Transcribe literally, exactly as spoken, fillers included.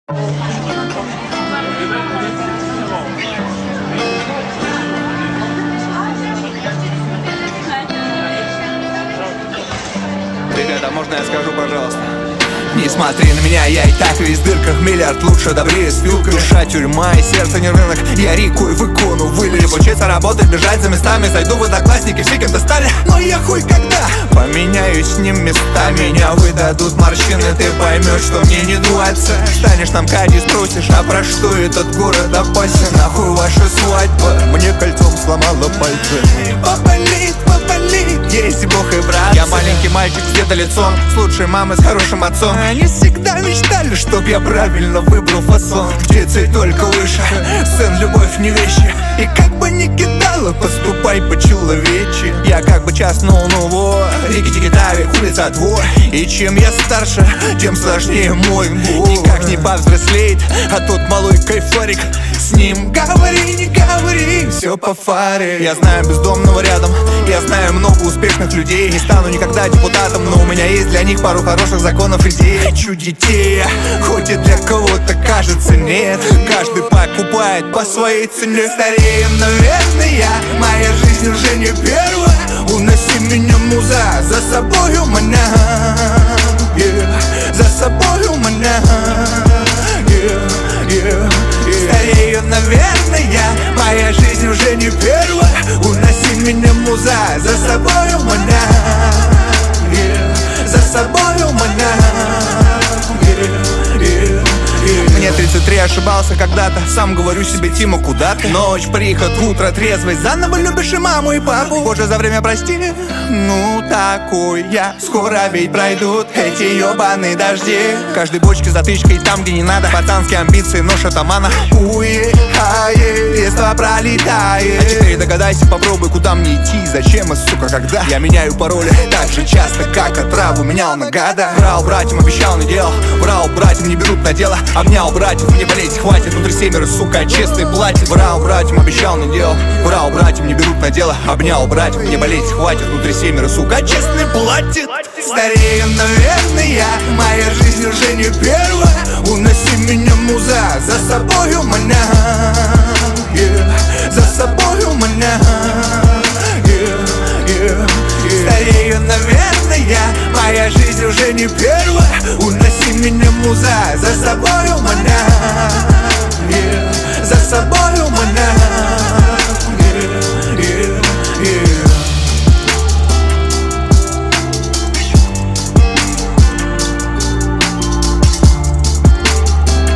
Ребята, можно я скажу, пожалуйста? Не смотри на меня, я и так весь в дырках. Миллиард лучше, добрее с вилкой. Душа тюрьма и сердце не рынок. Я рекой в икону вылез. Учиться работать, бежать за местами. Зайду в одноклассники, все кем-то стали. Но я хуй когда поменяюсь с ним местами. Меня выдадут морщины, ты поймешь, что мне не двадцать. Станешь нам кади, спросишь, а про что этот город опасен? Нахуй ваша свадьба, мне кольцом сломала пальцы. Поболит, поболит, есть Бог и брат. Я маленький мальчик с детолицом, с лучшей мамой, с хорошим отцом. Они всегда мечтали, чтоб я правильно выбрал фасон. Где цель только выше, сын, любовь не вещи. И как бы ни кидала, поступай по-человечи. Я как бы час ну-ну-во, рики-тики-тави, улица двор. И чем я старше, тем сложнее мой бой. Никак не повзрослеет, а тот малой кайфарик. С ним говори, не говори, все по фаре. Я знаю бездомного рядом, я знаю много успешных людей. Не стану никогда депутатом, но у меня есть для них пару хороших законов, идей. Хочу детей, хоть и для кого-то кажется нет. Каждый покупает по своей цене. Стареем, наверное, моя жизнь уже не первая. Уноси меня, муза, за собою меня, yeah. За собою меня, yeah, yeah, yeah. Старею, наверное, моя жизнь уже не первая. Уноси меня, муза, за собою меня, yeah. За собою меня, yeah, yeah. Мне тридцать три, ошибался когда-то. Сам говорю себе, Тима, куда ты? Ночь, приход, утро, трезвость. Заново любишь и маму, и папу. Боже, за время прости. Ну, такой я. Скоро ведь пройдут эти ебаные дожди. В каждой бочке затычкой там, где не надо. Пацанские амбиции, нож атамана. Уехает, детство пролетает. А четыре догадайся, попробуй, куда мне идти. Зачем и, сука, когда я меняю пароли так же часто, как отраву менял на года. Врал братьям, обещал, не делал. Врал братьям, не берут на дело. Обнял братьев, мне болеть хватит. Внутри семеро, сука, честный платит. Врал братьям, обещал, не делал. Врал братьям, не берут на дело. Обнял братьев, мне болеть хватит. Внутри семеро, сука, честный платит. Стареем, наверное, моя жизнь уже не первая. Уноси